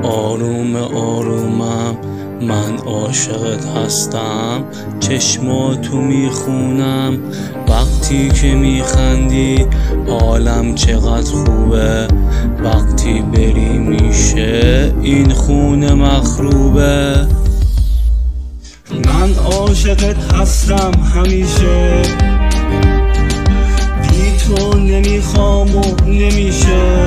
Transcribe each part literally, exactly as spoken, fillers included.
آروم آرومم من عاشقت هستم، چشماتو میخونم وقتی که میخندی، حالم چقدر خوبه وقتی بری میشه این خونه مخروبه. من عاشقت هستم همیشه، بی تو نمیخوام و نمیشه،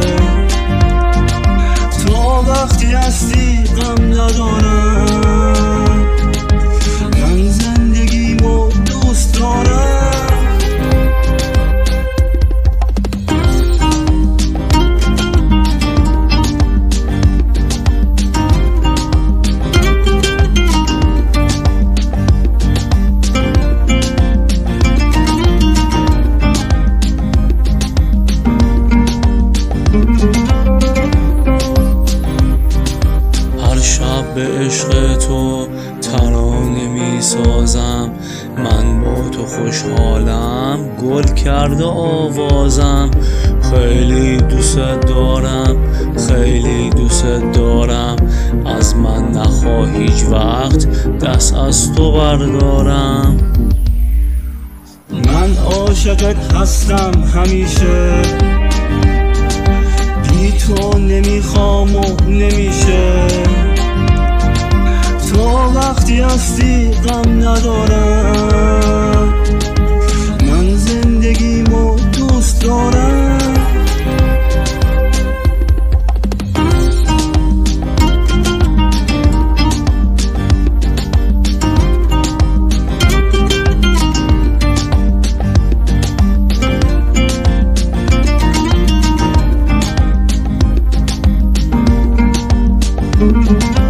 تو وقتی هستی غم ندارم، من زندگیمو دوست دارم. به عشق تو ترانه می سازم، من با تو خوشحالم گل کرده آوازم، خیلی دوست دارم خیلی دوست دارم، از من نخواه هیچ وقت دست از تو بردارم. من عاشقت هستم همیشه، بی تو نمیخوام و نمیشه، تو وقتی هستی غم ندارم، من زندگیمو دوست دارم. thank you